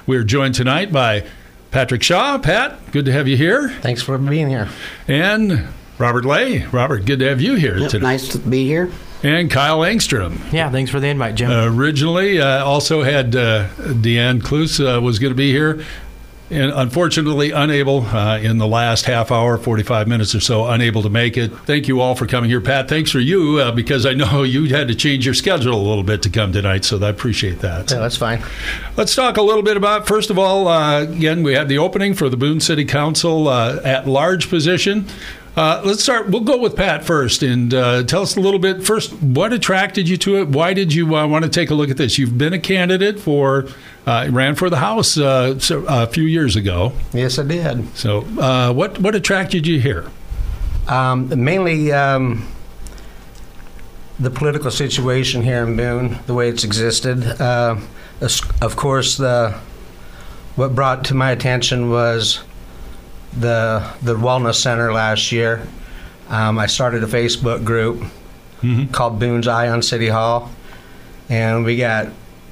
We're joined tonight by Patrick Shaw. Pat, good to have you here. Thanks for being here. And Robert Lay. Robert, good to have you here today. Nice to be here. And Kyle Engstrom. Yeah, thanks for the invite, Jim. Originally, also had Deanne Kloos was going to be here. And unfortunately, unable in the last half hour, 45 minutes or so, unable to make it. Thank you all for coming here. Pat, thanks for you, because I know you had to change your schedule a little bit to come tonight, so I appreciate that. Yeah, that's fine. Let's talk a little bit about, first of all, again, we had the opening for the Boone City Council at-large position. Let's start. We'll go with Pat first, and tell us a little bit. First, what attracted you to it? Why did you want to take a look at this? You've been a candidate for, ran for the House a few years ago. Yes, I did. So, what attracted you here? Mainly the political situation here in Boone, the way it's existed. Of course, what brought to my attention was the Wellness Center last year. I started a Facebook group called Boone's Eye on City Hall, and we got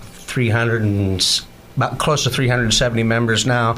about close to 370 members now.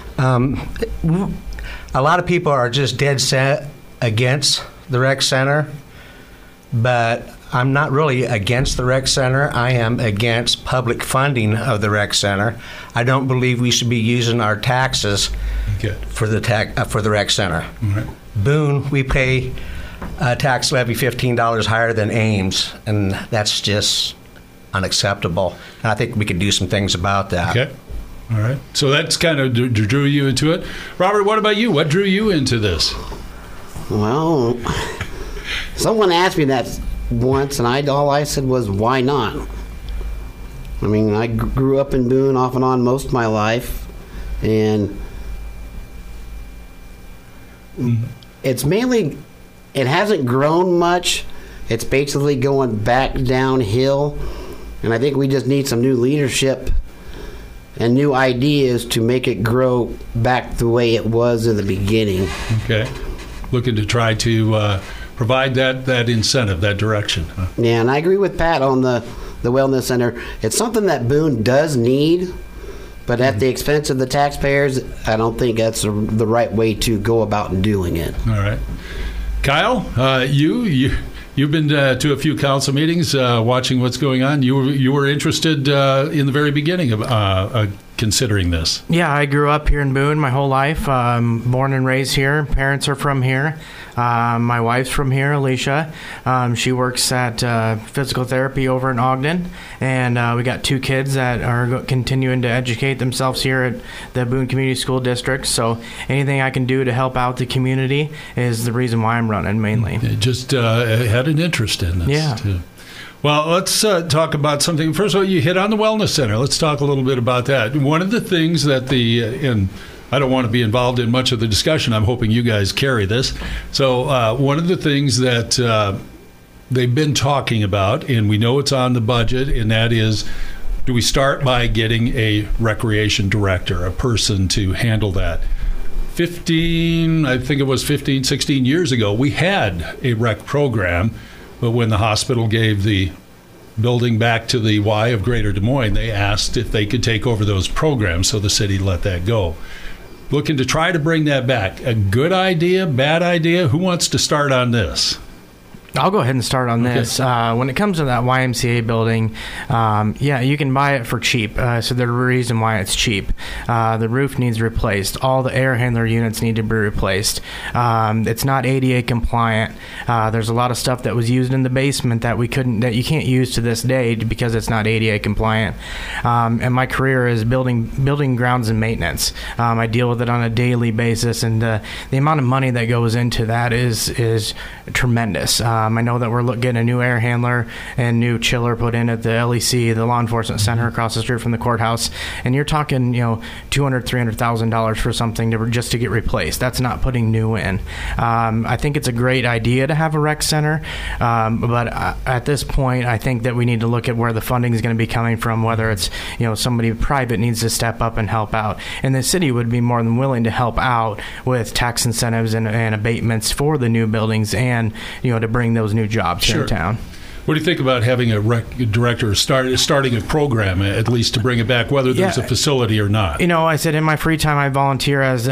A lot of people are just dead set against the rec center, but I'm not really against the rec center. I am against public funding of the rec center. I don't believe we should be using our taxes for the rec center. Right. Boone, we pay a tax levy $15 higher than Ames, and that's just unacceptable. And I think we could do some things about that. Okay. All right. So that's kind of drew you into it. Robert, what about you? What drew you into this? Well, someone asked me that once, and all I said was, why not? I mean, I grew up in Boone off and on most of my life, and it's mainly, it hasn't grown much. It's basically going back downhill, and I think we just need some new leadership and new ideas to make it grow back the way it was in the beginning. Okay. Looking to try to provide that incentive, that direction. Huh? Yeah, and I agree with Pat on the Wellness Center. It's something that Boone does need, but at the expense of the taxpayers, I don't think that's the right way to go about doing it. All right. Kyle, you've been to a few council meetings, watching what's going on. You were interested in the very beginning of considering this. Yeah, I grew up here in Boone my whole life. Born and raised here. Parents are from here. My wife's from here, Alicia. She works at physical therapy over in Ogden, and we got 2 kids that are continuing to educate themselves here at the Boone Community School District. So anything I can do to help out the community is the reason why I'm running, mainly. Just had an interest in this, too. Well, let's talk about something. First of all, you hit on the Wellness Center. Let's talk a little bit about that. One of the things that and I don't want to be involved in much of the discussion. I'm hoping you guys carry this. So one of the things that they've been talking about, and we know it's on the budget, and that is, do we start by getting a recreation director, a person to handle that? 16 years ago, we had a rec program. But when the hospital gave the building back to the Y of Greater Des Moines, they asked if they could take over those programs, so the city let that go. Looking to try to bring that back. A good idea, bad idea? Who wants to start on this? I'll go ahead and start on this. When it comes to that YMCA building, you can buy it for cheap. So there's a reason why it's cheap. The roof needs replaced. All the air handler units need to be replaced. It's not ADA compliant. There's a lot of stuff that was used in the basement that you can't use to this day because it's not ADA compliant. And my career is building grounds and maintenance. I deal with it on a daily basis, and the amount of money that goes into that is tremendous. I know that we're getting a new air handler and new chiller put in at the LEC, the law enforcement center across the street from the courthouse, and you're talking, $200,000-$300,000 for something just to get replaced. That's not putting new in. I think it's a great idea to have a rec center, but at this point, I think that we need to look at where the funding is going to be coming from. Whether it's somebody private needs to step up and help out, and the city would be more than willing to help out with tax incentives and abatements for the new buildings and to bring those new jobs in town. What do you think about having a rec director starting a program, at least to bring it back, whether there's a facility or not? I said in my free time I volunteer as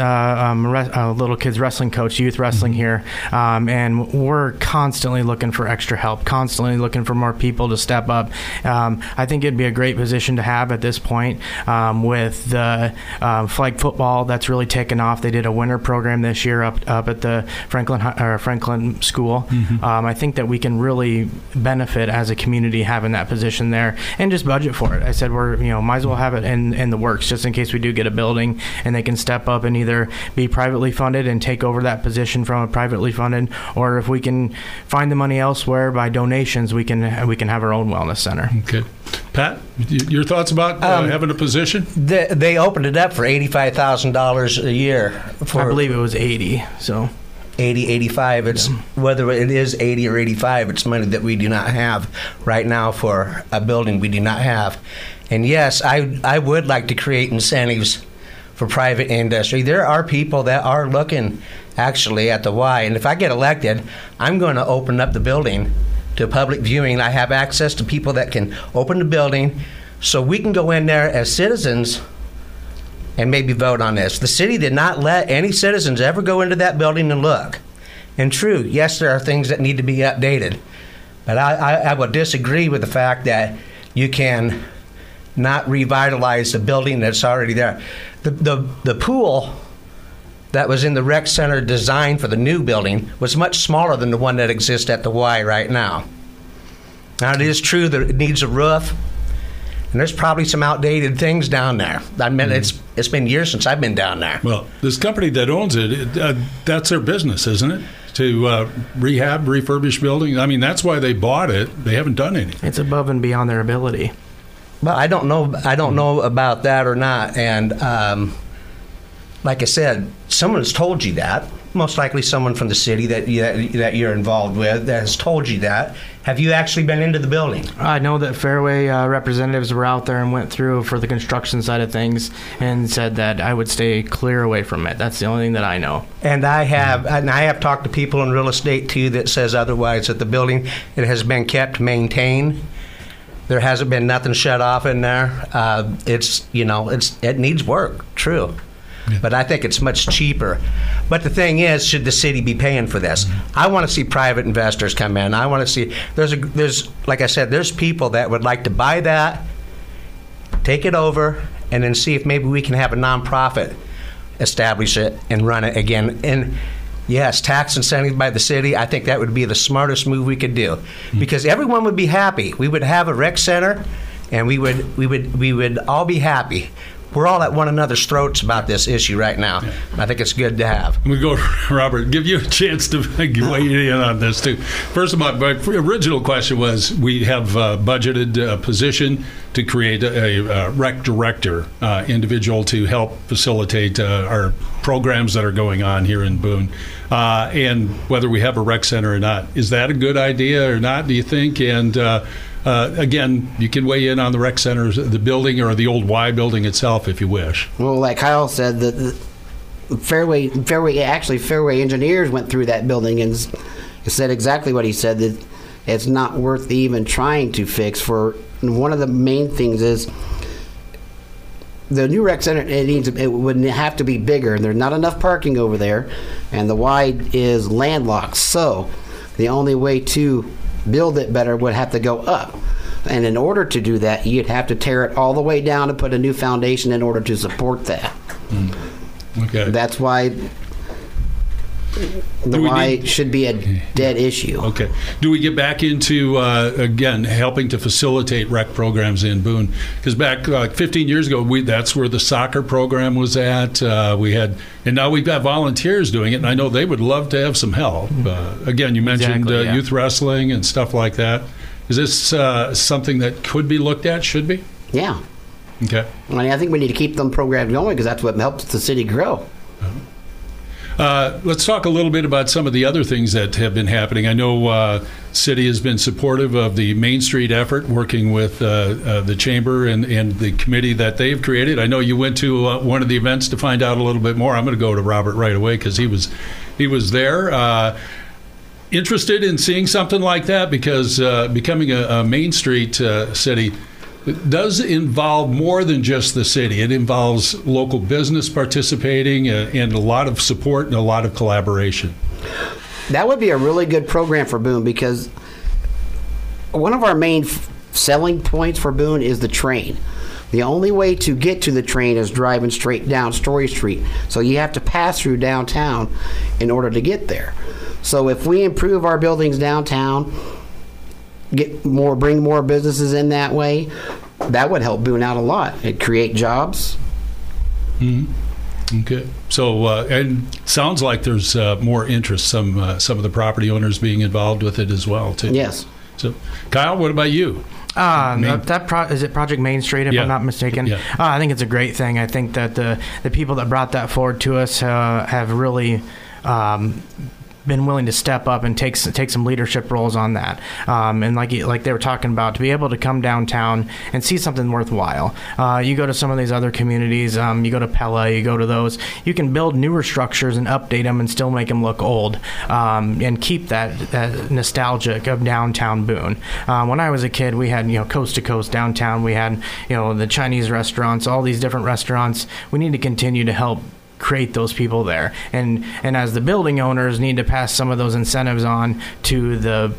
a little kids wrestling coach, youth wrestling here, and we're constantly looking for extra help, constantly looking for more people to step up. I think it'd be a great position to have at this point with the flag football that's really taken off. They did a winter program this year up at the Franklin School. I think that we can really benefit as a community having that position there, and just budget for it. I said we're might as well have it in the works just in case we do get a building, and they can step up and either be privately funded and take over that position from a privately funded, or if we can find the money elsewhere by donations, we can have our own wellness center. Okay, Pat, your thoughts about having a position? They opened it up for $85,000 a year. I believe it was 80. So. 80, 85. It's whether it is 80 or 85. It's money that we do not have right now for a building we do not have. And yes, I would like to create incentives for private industry. There are people that are looking actually at the Y. And if I get elected, I'm going to open up the building to public viewing. I have access to people that can open the building so we can go in there as citizens and maybe vote on this. The city did not let any citizens ever go into that building and look. And true, yes, there are things that need to be updated. But I would disagree with the fact that you can not revitalize a building that's already there. The pool that was in the rec center designed for the new building was much smaller than the one that exists at the Y right now. Now, it is true that it needs a roof, and there's probably some outdated things down there. I mean, it's been years since I've been down there. Well, this company that owns it, that's their business, isn't it? To rehab, refurbish buildings. I mean, that's why they bought it. They haven't done anything. It's above and beyond their ability. Well, I don't know about that or not. And like I said, someone's told you that. Most likely someone from the city that you're involved with that has told you that. Have you actually been into the building? I know that Fairway representatives were out there and went through for the construction side of things and said that I would stay clear away from it. That's the only thing that I know. And I have talked to people in real estate too that says otherwise, that the building, it has been kept maintained. There hasn't been nothing shut off in there. It needs work, true. Yeah. But I think it's much cheaper. But the thing is, should the city be paying for this? Mm-hmm. I want to see private investors come in. I want to see there's like I said, there's people that would like to buy that, take it over, and then see if maybe we can have a nonprofit establish it and run it again. And yes, tax incentives by the city, I think that would be the smartest move we could do, because everyone would be happy. We would have a rec center, and we would all be happy. We're all at one another's throats about this issue right now. Yeah. I think it's good to have. I'm going to go, Robert, give you a chance to weigh in on this, too. First of all, my original question was, we have budgeted a position to create a rec director individual to help facilitate our programs that are going on here in Boone. And whether we have a rec center or not. Is that a good idea or not, do you think? And again, you can weigh in on the rec center, the building, or the old Y building itself, if you wish. Well, like Kyle said, the Fairway engineers went through that building and said exactly what he said, that it's not worth even trying to fix. For one of the main things is the new rec center. It would have to be bigger. There's not enough parking over there, and the Y is landlocked. So the only way to build it better would have to go up, and in order to do that, you'd have to tear it all the way down and put a new foundation in order to support that. Okay, that's why the Y should be a dead issue. Okay, do we get back into again helping to facilitate rec programs in Boone? Because back 15 years ago, that's where the soccer program was at. And now we've got volunteers doing it, and I know they would love to have some help. Again, you mentioned youth wrestling and stuff like that. Is this something that could be looked at? Should be? Yeah. Okay. I think we need to keep them programs going, because that's what helps the city grow. Let's talk a little bit about some of the other things that have been happening. I know city has been supportive of the Main Street effort, working with the chamber and the committee that they've created. I know you went to one of the events to find out a little bit more. I'm going to go to Robert right away because he was there. interested in seeing something like that? Because becoming a Main Street city does involve more than just the city. It involves local business participating and a lot of support and a lot of collaboration. That would be a really good program for Boone, because one of our main selling points for Boone is the train. The only way to get to the train is driving straight down Story Street. So you have to pass through downtown in order to get there. So if we improve our buildings downtown, bring more businesses in that way, that would help Boone out a lot. It'd create jobs. Mm-hmm. Okay. So, and sounds like there's more interest, some of the property owners being involved with it as well, too. Yes. So, Kyle, what about you? Is it Project Main Street, if I'm not mistaken? Yeah. I think it's a great thing. I think that the people that brought that forward to us have really been willing to step up and take some leadership roles on that. And like they were talking about, to be able to come downtown and see something worthwhile. You go to some of these other communities, you go to Pella, you go to those, you can build newer structures and update them and still make them look old, and keep that nostalgic of downtown Boone. When I was a kid, we had, coast to coast downtown. We had, the Chinese restaurants, all these different restaurants. We need to continue to help create those people there, and as the building owners, need to pass some of those incentives on to the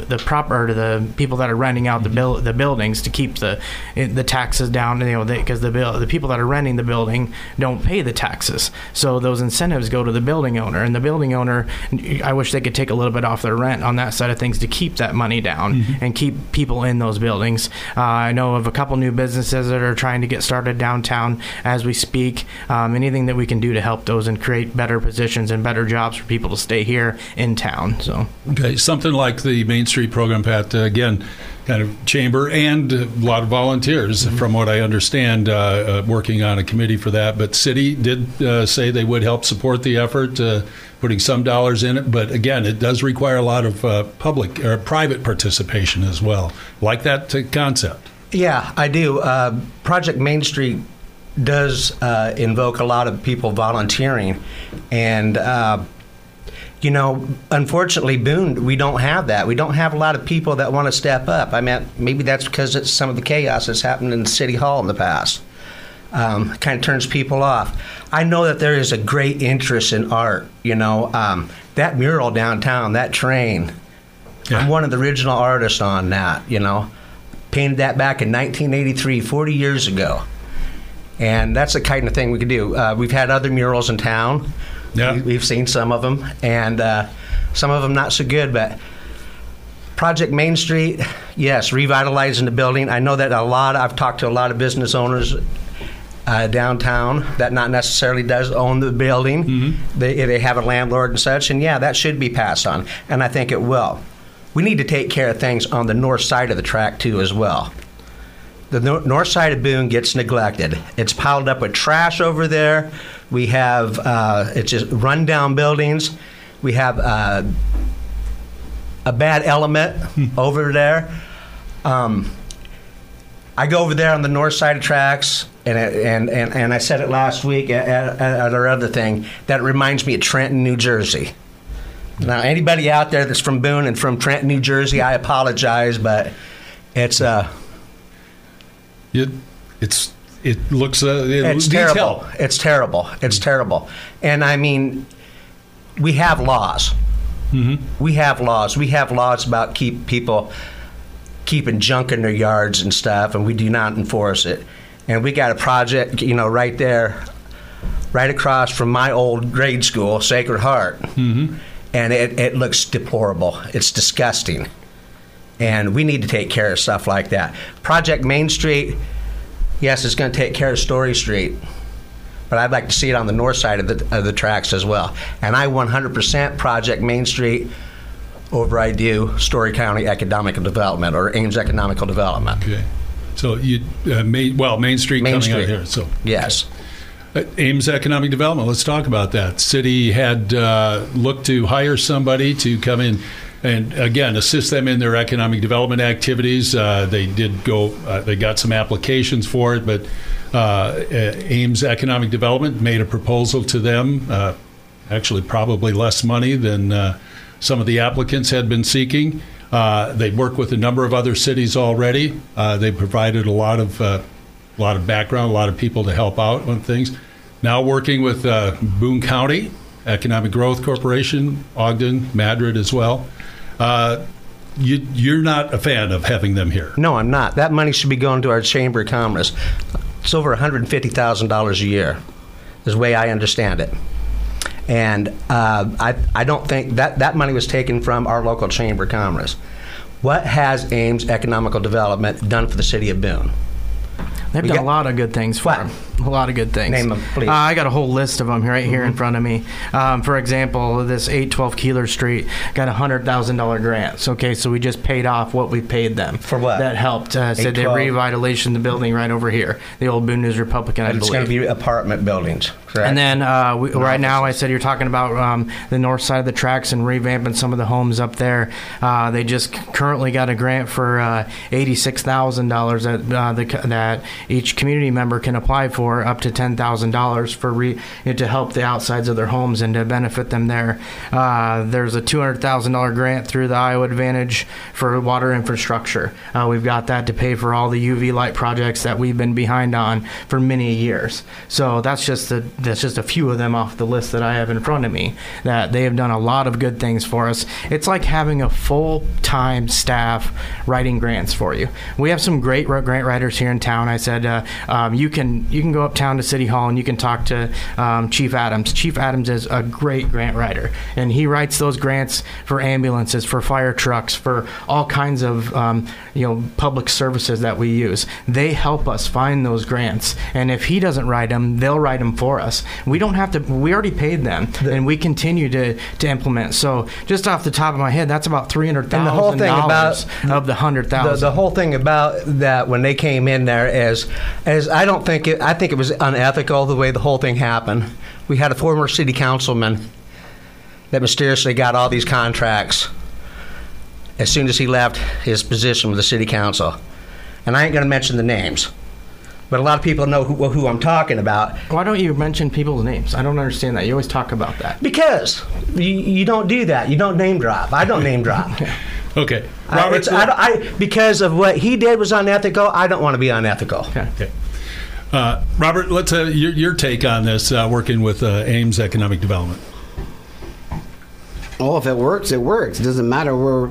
people that are renting out the buildings, to keep the taxes down, because the people that are renting the building don't pay the taxes, so those incentives go to the building owner, and the building owner, I wish they could take a little bit off their rent on that side of things to keep that money down and keep people in those buildings. I know of a couple new businesses that are trying to get started downtown as we speak. Anything that we can do to help those and create better positions and better jobs for people to stay here in town. So, okay, something like the Main Street program, Pat, again, kind of chamber and a lot of volunteers, from what I understand, working on a committee for that. But city did say they would help support the effort, putting some dollars in it. But again, it does require a lot of public or private participation as well. Like that concept? Yeah, I do. Project Main Street does invoke a lot of people volunteering, and unfortunately, Boone, we don't have that. We don't have a lot of people that want to step up. I mean, maybe that's because it's some of the chaos that's happened in City Hall in the past. Kind of turns people off. I know that there is a great interest in art. That mural downtown, that train. Yeah. I'm one of the original artists on that. Painted that back in 1983, 40 years ago. And that's the kind of thing we could do. We've had other murals in town. Yeah. We've seen some of them, and some of them not so good. But Project Main Street, yes, revitalizing the building. I know that I've talked to a lot of business owners downtown that not necessarily does own the building. Mm-hmm. They have a landlord and such, and yeah, that should be passed on, and I think it will. We need to take care of things on the north side of the track, too, as well. The north side of Boone gets neglected. It's piled up with trash over there. We have it's just rundown buildings. We have a bad element over there. I go over there on the north side of tracks, and I said it last week at our other thing, that reminds me of Trenton, New Jersey. Now, anybody out there that's from Boone and from Trenton, New Jersey, I apologize, but it's It looks it's terrible. It's terrible. It's terrible. And I mean, we have laws. Mm-hmm. We have laws. We have laws about people keeping junk in their yards and stuff, and we do not enforce it. And we got a project, right there, right across from my old grade school, Sacred Heart. Mm-hmm. And it looks deplorable. It's disgusting. And we need to take care of stuff like that. Project Main Street, yes, it's going to take care of Story Street, but I'd like to see it on the north side of the tracks as well. And I 100% Project Main Street over I do Story County Economic Development or Ames Economical Development. Okay, so you Main Street coming out here. So yes. Ames Economic Development. Let's talk about that. City had looked to hire somebody to come in and, again, assist them in their economic development activities. They did go. They got some applications for it, but Ames Economic Development made a proposal to them. Actually, probably less money than some of the applicants had been seeking. They work with a number of other cities already. They provided a lot of background, a lot of people to help out on things. Now working with Boone County Economic Growth Corporation, Ogden, Madrid as well. You're not a fan of having them here? No, I'm not. That money should be going to our Chamber of Commerce. It's over $150,000 a year, is the way I understand it. And I don't think that money was taken from our local Chamber of Commerce. What has Ames Economical Development done for the city of Boone? They've done a lot of good things for them. A lot of good things. Name them, please. I got a whole list of them right here in front of me. For example, this 812 Keeler Street got a $100,000 grant. Okay, so we just paid off what we paid them. For what? That helped. Said they revitalization the building right over here, the old Boone News Republican, I believe. It's going to be apartment buildings, correct? And then right now, I said you're talking about the north side of the tracks and revamping some of the homes up there. They just currently got a grant for $86,000 that each community member can apply for, up to $10,000 to help the outsides of their homes and to benefit them there. There's a $200,000 grant through the Iowa Advantage for water infrastructure. We've got that to pay for all the UV light projects that we've been behind on for many years. So that's just a few of them off the list that I have in front of me, that they have done a lot of good things for us. It's like having a full-time staff writing grants for you. We have some great grant writers here in town. I said you can go uptown to City Hall and you can talk to Chief Adams. Chief Adams is a great grant writer, and he writes those grants for ambulances, for fire trucks, for all kinds of public services that we use. They help us find those grants, and if he doesn't write them, they'll write them for us. We don't have to. We already paid them, and we continue to implement. So just off the top of my head, that's about $300,000 of the $100,000. The whole thing about that when they came in there is I think it was unethical the way the whole thing happened. We had a former city councilman that mysteriously got all these contracts as soon as he left his position with the city council. And I ain't going to mention the names, but a lot of people know who I'm talking about. Why don't you mention people's names? I don't understand that. You always talk about that. Because you don't do that. You don't name drop. I don't name drop. Okay. Robert, because of what he did was unethical, I don't want to be unethical. Okay. Robert, let's your take on this, working with Ames Economic Development. Well, if it works, it works. It doesn't matter where.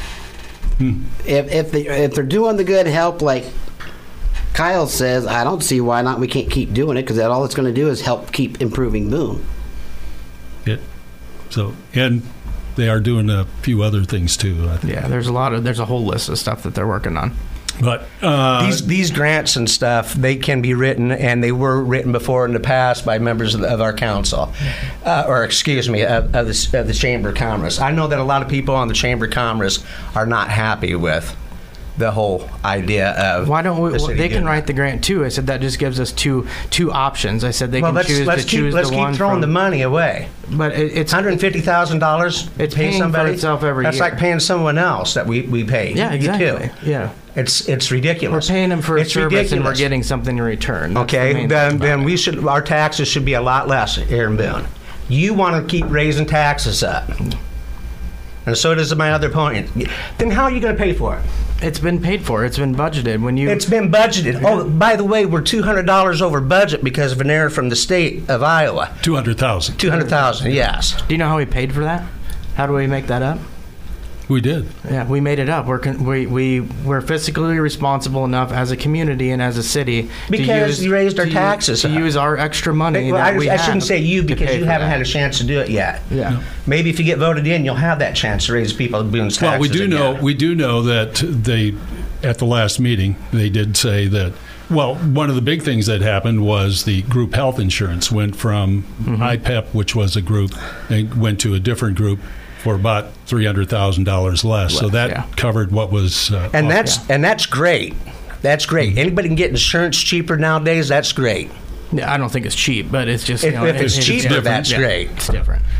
If they're doing the good help, like Kyle says, I don't see why not. We can't keep doing it, because all it's going to do is help keep improving Boone. Yeah. So, and they are doing a few other things too, I think. Yeah, there's a whole list of stuff that they're working on. But these grants and stuff, they can be written, and they were written before in the past by members of our council, of the Chamber of Commerce. I know that a lot of people on the Chamber of Commerce are not happy with the whole idea of. Why don't we? They can write the grant too. I said that just gives us two options. I said let's keep throwing the money away. But it's $150,000. It's pay paying somebody for itself every year. That's like paying someone else that we pay. Yeah, exactly. You too. Yeah. It's ridiculous. We're paying them for a service, ridiculous. and we're getting something in return. That's then our taxes should be a lot less here in Boone. You want to keep raising taxes up, and so does my other opponent. Then how are you going to pay for it? It's been paid for. It's been budgeted. It's been budgeted. Oh, by the way, we're $200 over budget because of an error from the state of Iowa. $200,000. $200,000. Yes. Do you know how we paid for that? How do we make that up? We did. Yeah, we made it up. We're fiscally responsible enough as a community and as a city because you raised our taxes to use our extra money. I shouldn't say you, because you haven't had a chance to do it yet. Yeah. No. Maybe if you get voted in, you'll have that chance to raise Boone's taxes. Well, we do know that they, at the last meeting, they did say that. Well, one of the big things that happened was the group health insurance went from IPEP, which was a group, and went to a different group for about $300,000 less. So that covered what was and that's great. That's great. Anybody can get insurance cheaper nowadays. That's great. Yeah, I don't think it's cheap, but it's just if it's cheaper, that's great. It's different.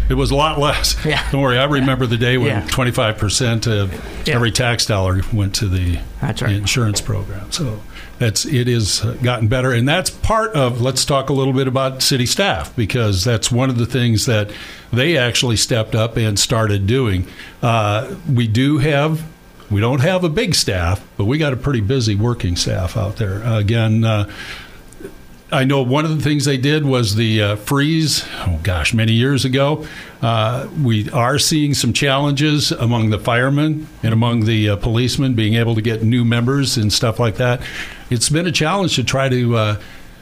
It was a lot less. Yeah. Don't worry, I remember the day when 25% of every tax dollar went to the insurance program. So it is gotten better, and that's part of. Let's talk a little bit about city staff, because that's one of the things that they actually stepped up and started doing. We don't have a big staff, but we got a pretty busy working staff out there. Again, I know one of the things they did was the freeze, many years ago. We are seeing some challenges among the firemen and among the policemen being able to get new members and stuff like that. It's been a challenge to try to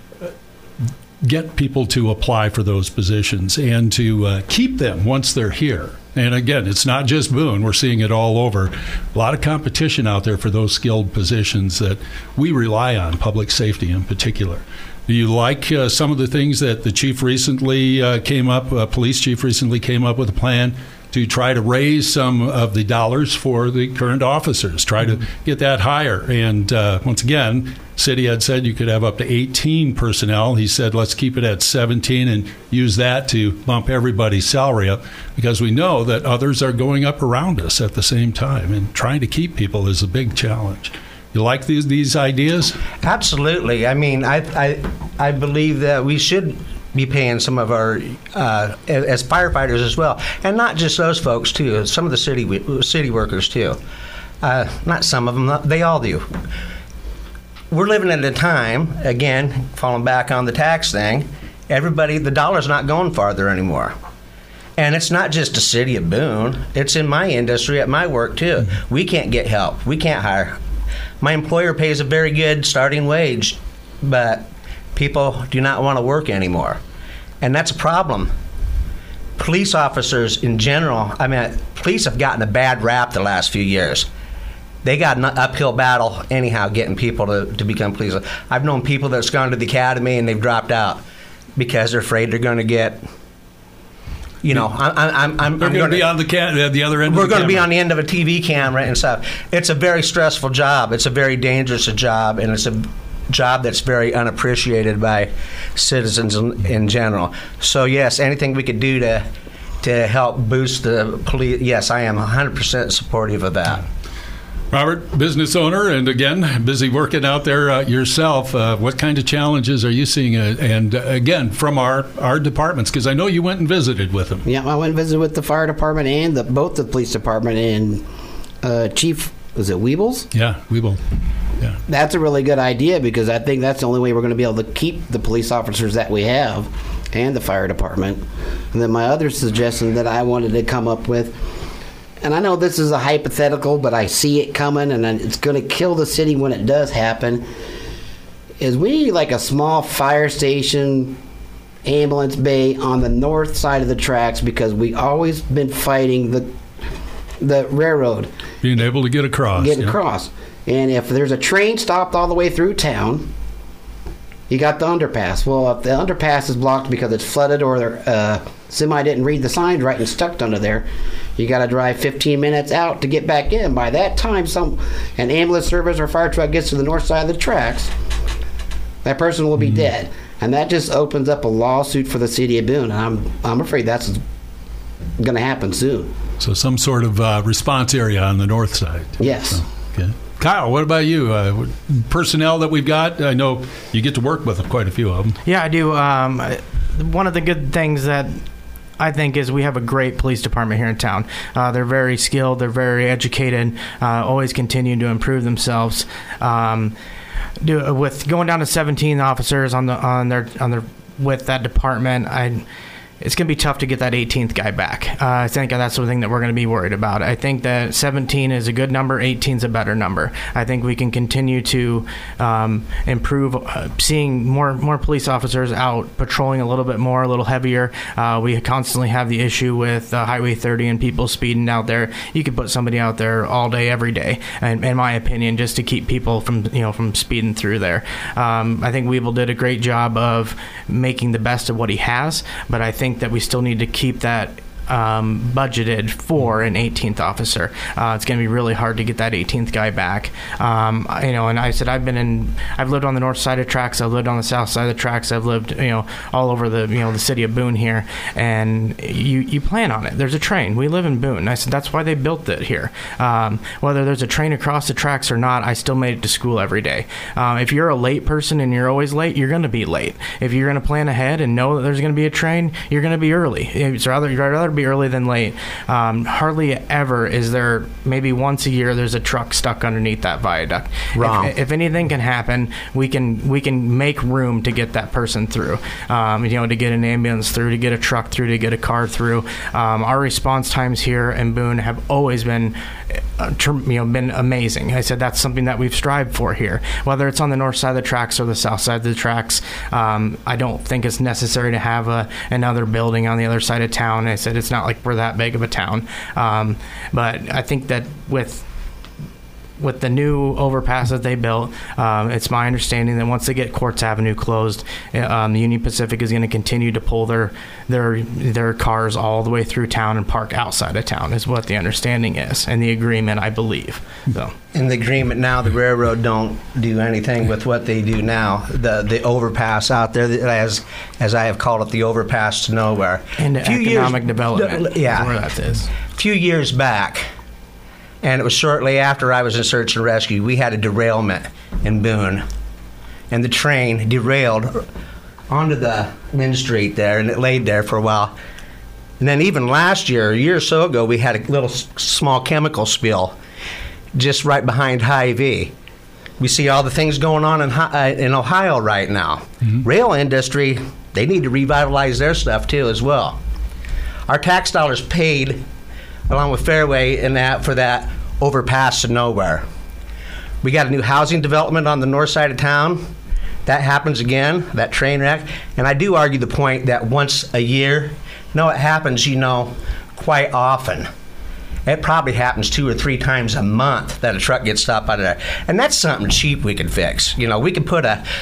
get people to apply for those positions and to keep them once they're here. And again, it's not just Boone. We're seeing it all over. A lot of competition out there for those skilled positions that we rely on, public safety in particular. Do you like some of the things that the chief recently police chief recently came up with a plan to try to raise some of the dollars for the current officers, try to get that higher? And once again, city had said you could have up to 18 personnel. He said, let's keep it at 17 and use that to bump everybody's salary up, because we know that others are going up around us at the same time, and trying to keep people is a big challenge. You like these ideas? Absolutely. I mean, I believe that we should be paying some of our as firefighters as well, and not just those folks too. Some of the city workers too. Not some of them. They all do. We're living at a time, again, falling back on the tax thing. The dollar's not going farther anymore. And it's not just the city of Boone. It's in my industry, at my work too. We can't get help. We can't hire. My employer pays a very good starting wage, but people do not want to work anymore. And that's a problem. Police officers in general, police have gotten a bad rap the last few years. They got an uphill battle anyhow getting people to become police. I've known people that's gone to the academy and they've dropped out because they're afraid they're going to get... they're going to be on the other end. We're going to be on the end of a TV camera and stuff. It's a very stressful job. It's a very dangerous job, and it's a job that's very unappreciated by citizens in general. So yes, anything we could do to help boost the police. Yes, I am 100% supportive of that. Robert, business owner, and again, busy working out there yourself. What kind of challenges are you seeing? And again, from our departments, because I know you went and visited with them. Yeah, I went and visited with the fire department and both the police department. And Chief, was it Weebles? Yeah, Weeble. Yeah. That's a really good idea, because I think that's the only way we're going to be able to keep the police officers that we have and the fire department. And then my other suggestion that I wanted to come up with, and I know this is a hypothetical, but I see it coming, and it's going to kill the city when it does happen, is we need like a small fire station, ambulance bay on the north side of the tracks, because we always been fighting the railroad. Being able to get across. Across. And if there's a train stopped all the way through town, you got the underpass. Well, if the underpass is blocked because it's flooded or the semi didn't read the signs right and stuck under there, you got to drive 15 minutes out to get back in. By that time, an ambulance service or fire truck gets to the north side of the tracks, that person will be dead. And that just opens up a lawsuit for the city of Boone. And I'm afraid that's going to happen soon. So some sort of response area on the north side. Yes. So, okay. Kyle, what about you? Personnel that we've got, I know you get to work with quite a few of them. Yeah, I do. One of the good things that I think is we have a great police department here in town. They're very skilled. They're very educated. Always continue to improve themselves. With going down to 17 officers with that department, it's going to be tough to get that 18th guy back. I think that's the thing that we're going to be worried about. I think that 17 is a good number, 18 is a better number. I think we can continue to improve seeing more police officers out patrolling a little bit more, a little heavier. We constantly have the issue with Highway 30 and people speeding out there. You could put somebody out there all day, every day, in my opinion, just to keep people from speeding through there. I think Weeble did a great job of making the best of what he has, but I think that we still need to keep that budgeted for an 18th officer. It's going to be really hard to get that 18th guy back. And I said I've lived on the north side of tracks. I've lived on the south side of the tracks. I've lived all over the city of Boone here, and you plan on it. There's a train. We live in Boone. And I said that's why they built it here. Whether there's a train across the tracks or not, I still made it to school every day. If you're a late person and you're always late, you're going to be late. If you're going to plan ahead and know that there's going to be a train, you're going to be early. You'd rather be early than late. Hardly ever is there, maybe once a year, there's a truck stuck underneath that viaduct. Wrong. If anything can happen, we can make room to get that person through. To get an ambulance through, to get a truck through, to get a car through. Our response times here in Boone have always been amazing. I said that's something that we've strived for here. Whether it's on the north side of the tracks or the south side of the tracks, I don't think it's necessary to have another building on the other side of town. I said it's not like we're that big of a town. But I think that with the new overpass that they built, it's my understanding that once they get Quartz Avenue closed, Union Pacific is going to continue to pull their cars all the way through town and park outside of town, is what the understanding is, and the agreement, I believe. So. In the agreement now, the railroad don't do anything with what they do now. The overpass out there, as I have called it, the overpass to nowhere. And economic development, yeah, is where that is. A few years back, and it was shortly after I was in search and rescue, we had a derailment in Boone. And the train derailed onto the Lynn Street there, and it laid there for a while. And then even last year, a year or so ago, we had a little small chemical spill just right behind Hy-Vee. We see all the things going on in Ohio right now. Mm-hmm. Rail industry, they need to revitalize their stuff too as well. Our tax dollars paid along with Fairway and that for that overpass to nowhere. We got a new housing development on the north side of town. That happens again, that train wreck. And I do argue the point that once a year, no, it happens, quite often. It probably happens 2 or 3 times a month that a truck gets stopped out of there. And that's something cheap we could fix. We could put a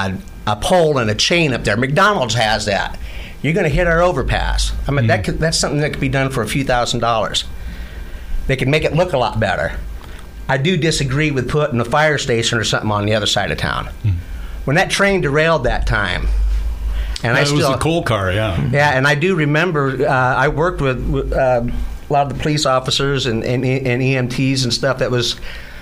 pole and a chain up there. McDonald's has that. You're going to hit our overpass. I mean, that's something that could be done for a few $1,000s. They could make it look a lot better. I do disagree with putting a fire station or something on the other side of town. When that train derailed that time, and it was a coal car, yeah. Yeah, and I do remember I worked with a lot of the police officers and EMTs and stuff that was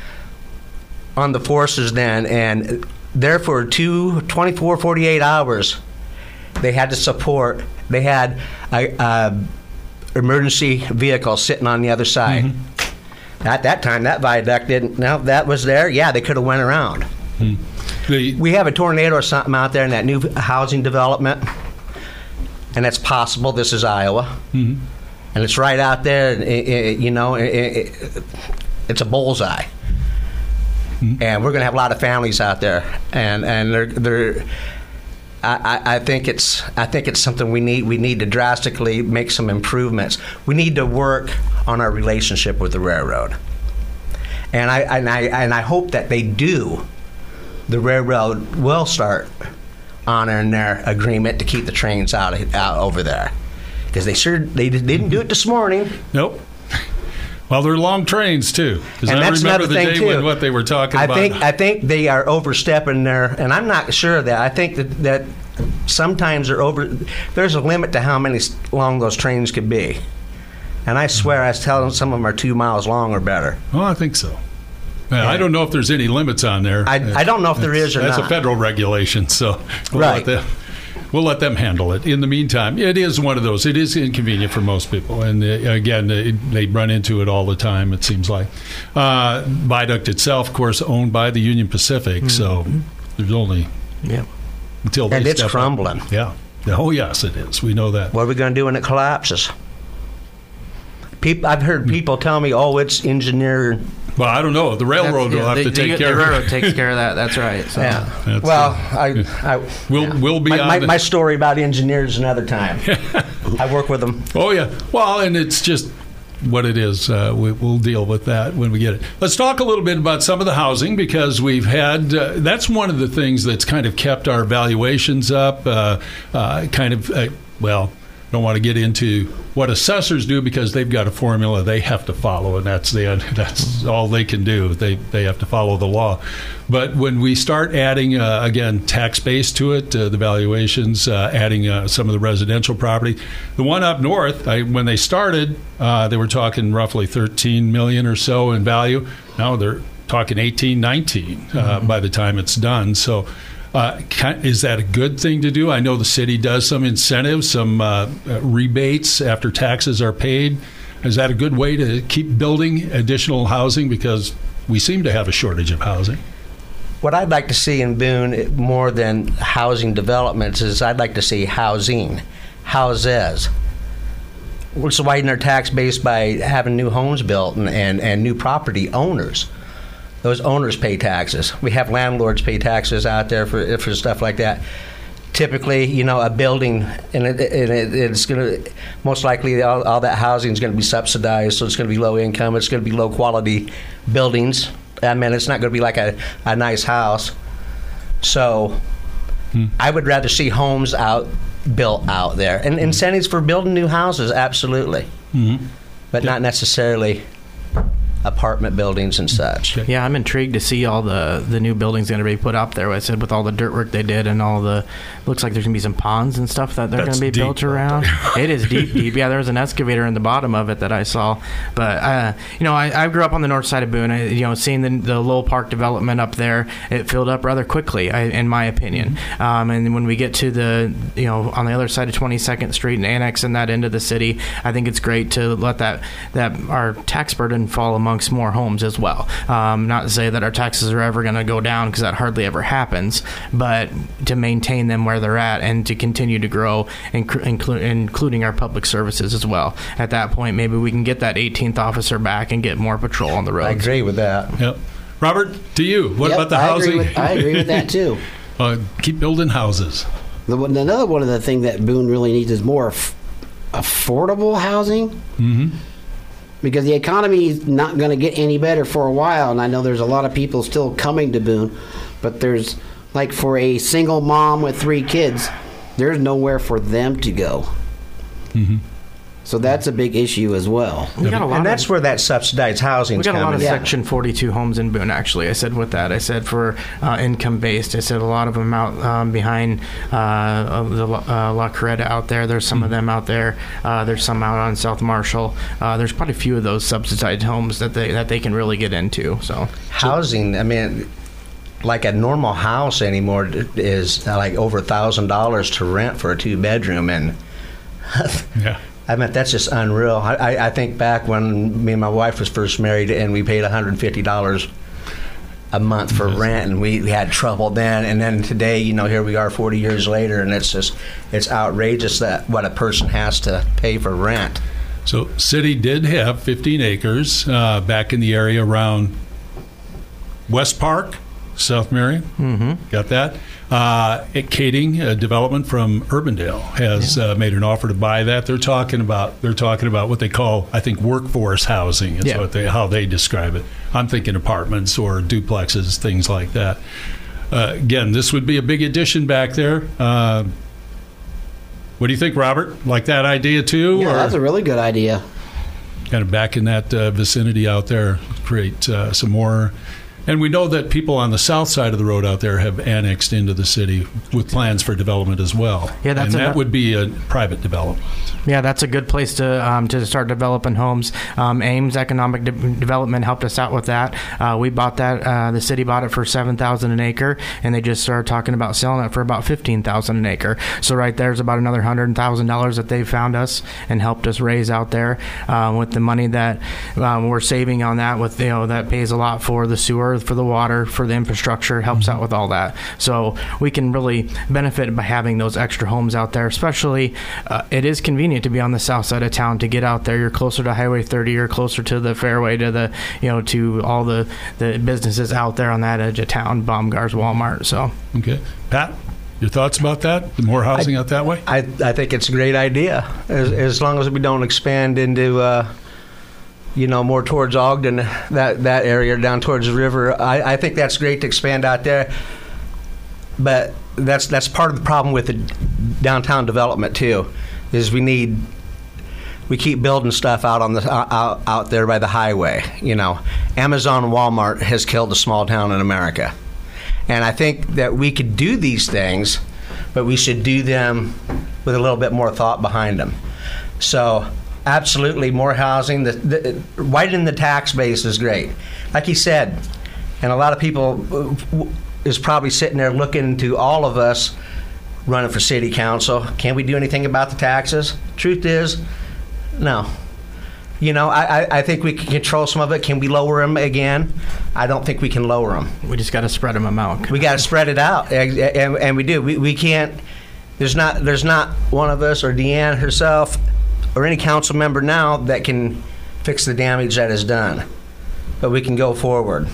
on the forces then, and there for 24, 48 hours, they had to support. They had a emergency vehicle sitting on the other side. Mm-hmm. At that time, that viaduct didn't. Now that was there, yeah, they could have went around. We have a tornado or something out there in that new housing development, and it's possible. This is Iowa, and it's right out there. It's a bullseye, and we're going to have a lot of families out there, and they're. I think it's something we need to drastically make some improvements. We need to work on our relationship with the railroad, and I hope that they do. The railroad will start honoring their agreement to keep the trains out over there, because they didn't do it this morning. Nope. Well, they're long trains too. And that's another thing too. When what they were talking about. I think they are overstepping there, and I'm not sure of that. I think that sometimes there's a limit to how many long those trains could be. And I swear, I was telling some of them are 2 miles long or better. Oh, I think so. Yeah. I don't know if there's any limits on there. I don't know if there is or not. That's a federal regulation, so we'll let them handle it. In the meantime, it is one of those. It is inconvenient for most people. And again, they run into it all the time, it seems like. Viaduct itself, of course, owned by the Union Pacific. So there's only until they and it's step crumbling. Up. Yeah. Oh, yes, it is. We know that. What are we going to do when it collapses? I've heard people tell me, it's engineered. Well, I don't know. The railroad will have to take care of it. The railroad takes care of that. That's right. So. Yeah. We'll be on my story about engineers another time. I work with them. Oh, yeah. Well, and it's just what it is. We'll deal with that when we get it. Let's talk a little bit about some of the housing, because we've had that's one of the things that's kind of kept our valuations up. don't want to get into what assessors do because they've got a formula they have to follow, and that's all they can do. They have to follow the law. But when we start adding, again, tax base to it, the valuations, adding some of the residential property, the one up north, when they started, they were talking roughly $13 million or so in value. Now they're talking 18, 19 by the time it's done. So is that a good thing to do? I know the city does some incentives, some rebates after taxes are paid. Is that a good way to keep building additional housing? Because we seem to have a shortage of housing. What I'd like to see in Boone, more than housing developments, is I'd like to see housing, houses. Let's widen our tax base by having new homes built and new property owners. Those owners pay taxes. We have landlords pay taxes out there for stuff like that. Typically, a building, and it's going to, most likely all that housing is going to be subsidized, so it's going to be low income, it's going to be low quality buildings. I mean, it's not going to be like a nice house. So I would rather see homes built out there. And incentives for building new houses, absolutely. But not necessarily apartment buildings and such. Yeah, I'm intrigued to see all the new buildings going to be put up there. I said with all the dirt work they did and all the, looks like there's going to be some ponds and stuff that they're going to be built around. It is deep. Yeah, there was an excavator in the bottom of it that I saw. But I grew up on the north side of Boone. Seeing the Lowell Park development up there, it filled up rather quickly, in my opinion. And when we get to the on the other side of 22nd Street and annexing that into the city, I think it's great to let that our tax burden fall amongst more homes as well. Not to say that our taxes are ever going to go down, because that hardly ever happens, but to maintain them where they're at and to continue to grow, including our public services as well. At that point, maybe we can get that 18th officer back and get more patrol on the roads. I agree with that. Yep. Robert, to you, what about the housing? I agree with that too. Keep building houses. Another one of the things that Boone really needs is more affordable housing. Mm-hmm. Because the economy is not going to get any better for a while, and I know there's a lot of people still coming to Boone, but there's, like, for a single mom with 3 kids, there's nowhere for them to go. Mm-hmm. So that's a big issue as well. And that's where that subsidized housing is coming. We got a lot of Section 42 homes in Boone, actually. I said with that. I said for income-based. I said a lot of them out behind the La Coretta out there. There's some of them out there. There's some out on South Marshall. There's quite a few of those subsidized homes that they can really get into. So housing, I mean, like a normal house anymore is like over $1,000 to rent for a 2-bedroom, and yeah. I mean, that's just unreal. I think back when me and my wife was first married, and we paid $150 a month for rent, and we had trouble then. And then today, here we are 40 years later, and it's outrageous that what a person has to pay for rent. So city did have 15 acres back in the area around West Park, South Marion. Mm-hmm. Got that? Kading, a development from Urbandale, has made an offer to buy that. They're talking about what they call, I think, workforce housing is how they describe it. I'm thinking apartments or duplexes, things like that. Again, this would be a big addition back there. What do you think, Robert? Like that idea too? Yeah, that's a really good idea. Kind of back in that vicinity out there, create some more. And we know that people on the south side of the road out there have annexed into the city with plans for development as well. Yeah, that would be a private development. Yeah, that's a good place to start developing homes. Ames Economic Development helped us out with that. We bought that. The city bought it for $7,000 an acre, and they just started talking about selling it for about $15,000 an acre. So right there's about another $100,000 that they found us and helped us raise out there with the money that we're saving on that. With that pays a lot for the sewer, for the water, for the infrastructure, helps out with all that. So we can really benefit by having those extra homes out there. Especially, it is convenient to be on the south side of town to get out there. You're closer to Highway 30. You're closer to the fairway, to the to all the businesses out there on that edge of town, Baumgart's, Walmart. So okay, Pat, your thoughts about that? The more housing out that way? I think it's a great idea, as long as we don't expand into more towards Ogden, that area down towards the river. I think that's great to expand out there, but that's part of the problem with the downtown development too. is we keep building stuff out on the out there by the highway. You know, Amazon and Walmart has killed a small town in America, and I think that we could do these things, but we should do them with a little bit more thought behind them. So, absolutely, more housing. Widening the tax base is great, like you said, and a lot of people is probably sitting there looking to all of us running for city council. Can we do anything about the taxes? Truth is, no. You know, I think we can control some of it. Can we lower them again? I don't think we can lower them. We just got to spread them out. We got to spread it out, and we do. We can't. There's not one of us or Deanne herself or any council member now that can fix the damage that is done, but we can go forward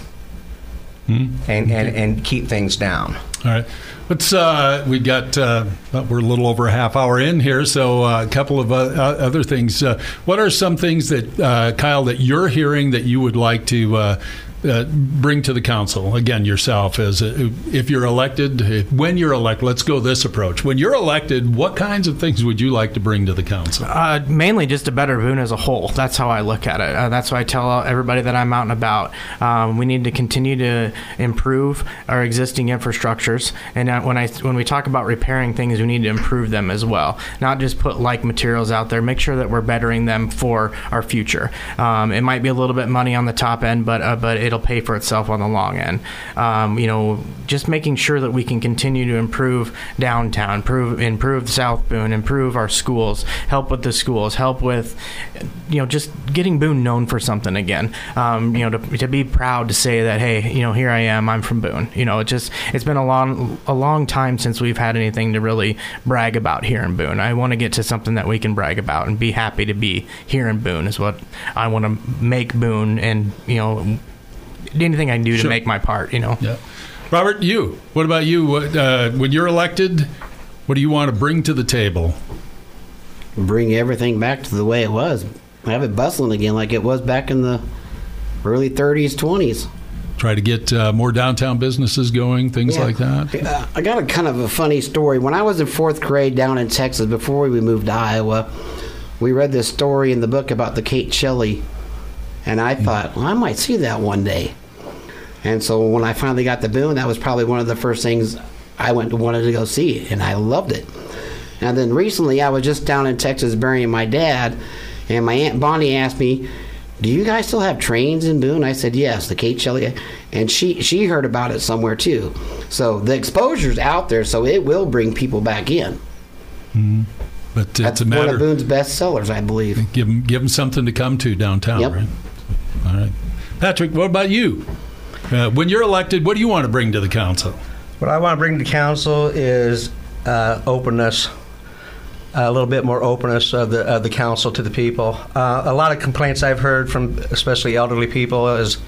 and keep things down. All right. Let's, we got, we're a little over a half hour in here, so a couple of other things. What are some things that, Kyle, that you're hearing that you would like to bring to the council? Again, yourself, as if you're elected, when you're elected, let's go this approach. When you're elected, what kinds of things would you like to bring to the council? Mainly just a better Boone as a whole. That's how I look at it. That's why I tell everybody that I'm out and about. We need to continue to improve our existing infrastructures, and when we talk about repairing things, we need to improve them as well. Not just put like materials out there. Make sure that we're bettering them for our future. It might be a little bit money on the top end, but it'll pay for itself on the long end. You know, just making sure that we can continue to improve downtown, improve South Boone, improve our schools, help with the schools, help with, you know, just getting Boone known for something again. You know, to be proud to say that, hey, you know, here I am, I'm from Boone. You know, it's been a long time since we've had anything to really brag about here in Boone. I want to get to something that we can brag about and be happy to be here in Boone is what I want to make Boone, and, you know, anything I can do to make my part, you know. Yeah. Robert, what about you? When you're elected, what do you want to bring to the table? Bring everything back to the way it was. Have it bustling again like it was back in the early 30s, 20s. Try to get more downtown businesses going, things like that? I got a kind of a funny story. When I was in 4th grade down in Texas, before we moved to Iowa, we read this story in the book about the Kate Shelley. And I thought, well, I might see that one day. And so when I finally got to Boone, that was probably one of the first things I wanted to go see, and I loved it. And then recently, I was just down in Texas burying my dad, and my Aunt Bonnie asked me, do you guys still have trains in Boone? I said, yes, the Kate Shelley. And she heard about it somewhere, too. So the exposure's out there, so it will bring people back in. Mm-hmm. But that's it's a matter one of Boone's best sellers, I believe. Give them something to come to downtown, right? All right. Patrick, what about you? When you're elected, what do you want to bring to the council? What I want to bring to council is openness, a little bit more openness of the council to the people. A lot of complaints I've heard from especially elderly people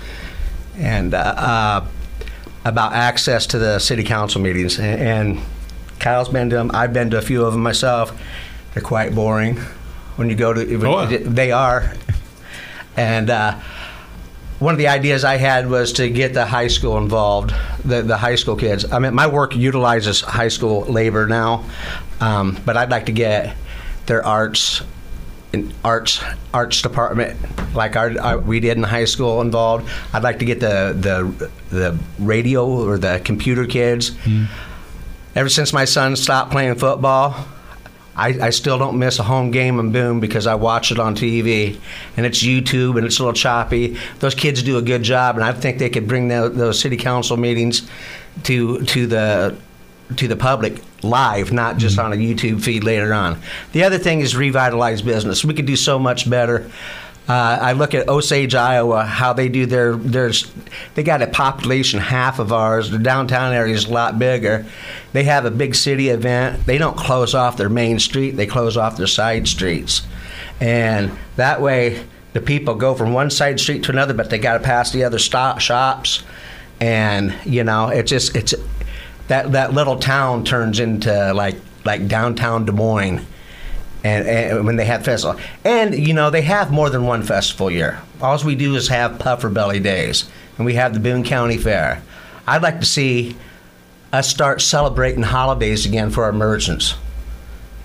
about access to the city council meetings. And Kyle's been to them. I've been to a few of them myself. They're quite boring. When you go to, they are. And one of the ideas I had was to get the high school involved, the high school kids. I mean, my work utilizes high school labor now, but I'd like to get their arts department, like we did in high school, involved. I'd like to get the radio or the computer kids. Mm. Ever since my son stopped playing football, I still don't miss a home game in Boone because I watch it on TV, and it's YouTube, and it's a little choppy. Those kids do a good job, and I think they could bring those city council meetings to the public live, not just on a YouTube feed later on. The other thing is revitalize business. We could do so much better. I look at Osage, Iowa, how they do they got a population half of ours. The downtown area is a lot bigger. They have a big city event. They don't close off their main street. They close off their side streets. And that way the people go from one side street to another, but they got to pass the other shops. And, you know, it's that little town turns into like downtown Des Moines. And when they have festival, and you know they have more than one festival a year. All we do is have Puffer Belly Days, and we have the Boone County Fair. I'd like to see us start celebrating holidays again for our merchants.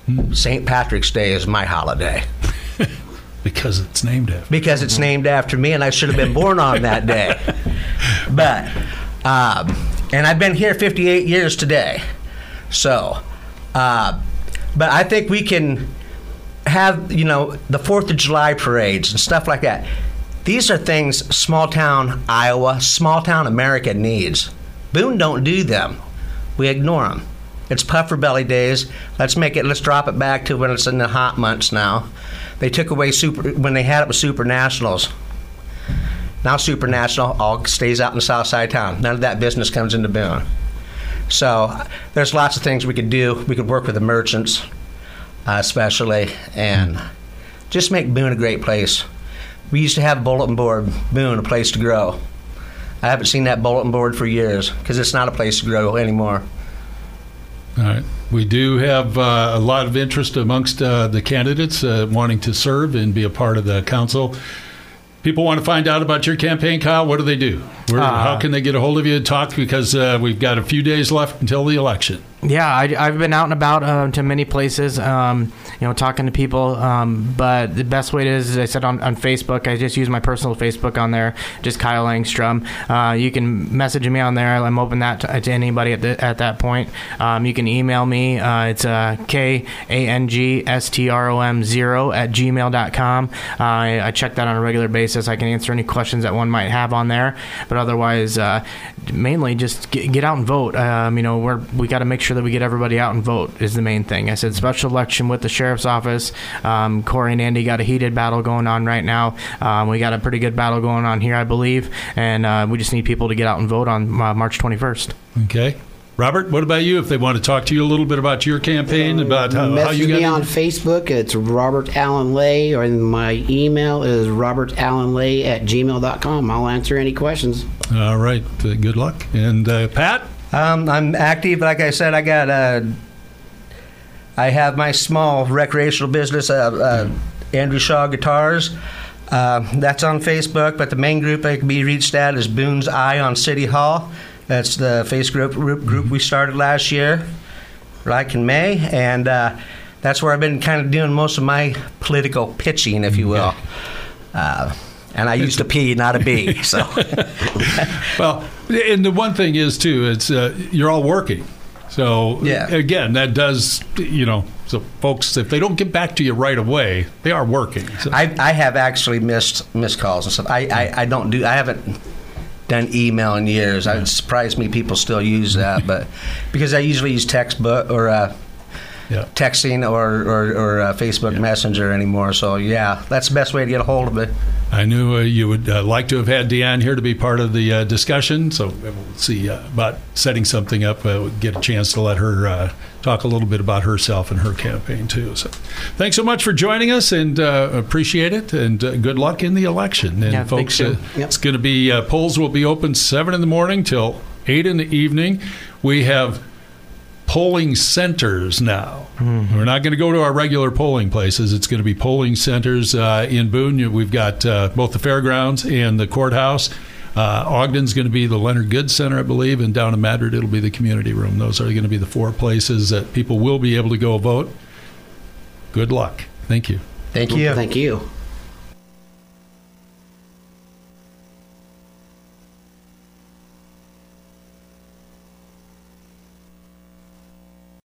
St. Patrick's Day is my holiday. Because it's named after. Because it's named after me, and I should have been born on that day. But, and I've been here 58 years today. So, but I think we can have, the 4th of July parades and stuff like that. These are things small town Iowa, small town America needs. Boone don't do them. We ignore them. It's puffer belly days. Let's drop it back to when it's in the hot months now. They took away when they had it with Super Nationals. Now Super National all stays out in the south side of town. None of that business comes into Boone. So there's lots of things we could do. We could work with the merchants, especially, and just make Boone a great place. We used to have a bulletin board, Boone, a place to grow. I haven't seen that bulletin board for years because it's not a place to grow anymore. All right. We do have a lot of interest amongst the candidates wanting to serve and be a part of the council. People want to find out about your campaign, Kyle. What do they do? How can they get a hold of you and talk? Because we've got a few days left until the election. Yeah, I've been out and about to many places, talking to people. But the best way is, as I said, on Facebook. I just use my personal Facebook on there, just Kyle Langstrom. You can message me on there. I'm open that to anybody at that point. You can email me. It's KANGSTROM0@gmail.com. I check that on a regular basis. I can answer any questions that one might have on there. But otherwise, mainly just get out and vote. We got to make sure that we get everybody out and vote is the main thing. I said special election with the sheriff's office. Corey and Andy got a heated battle going on right now. We got a pretty good battle going on here, I believe, and we just need people to get out and vote on March 21st. Okay. Robert, what about you? If they want to talk to you a little bit about your campaign, about how you got message me on Facebook. It's Robert Allen Lay, or my email is robertallenlay@gmail.com. I'll answer any questions. All right. Good luck. And Pat? I'm active. Like I said, I have my small recreational business, Andrew Shaw Guitars. That's on Facebook, but the main group I can be reached at is Boone's Eye on City Hall. That's the Facebook group we started last year, like in May, and that's where I've been kind of doing most of my political pitching, if you will. And I used a P, not a B. So, well, and the one thing is too, it's you're all working. So again, that does, so folks, if they don't get back to you right away, they are working. So. I have actually missed calls and stuff. I haven't done email in years. It surprised me people still use that, but because I usually use textbook or texting or Facebook Messenger anymore. So that's the best way to get a hold of it. I knew you would like to have had Deanne here to be part of the discussion, so we'll see about setting something up. We'll get a chance to let her talk a little bit about herself and her campaign, too. So thanks so much for joining us, and appreciate it, and good luck in the election. And folks, it's going to be, polls will be open 7 in the morning till 8 in the evening. We have polling centers now. Mm-hmm. We're not going to go to our regular polling places. It's going to be polling centers in Boone. We've got both the fairgrounds and the courthouse. Ogden's going to be the Leonard Goods Center, I believe, and down in Madrid it'll be the community room. Those are going to be the 4 places that people will be able to go vote. Good luck. Thank you. Thank you. Thank you.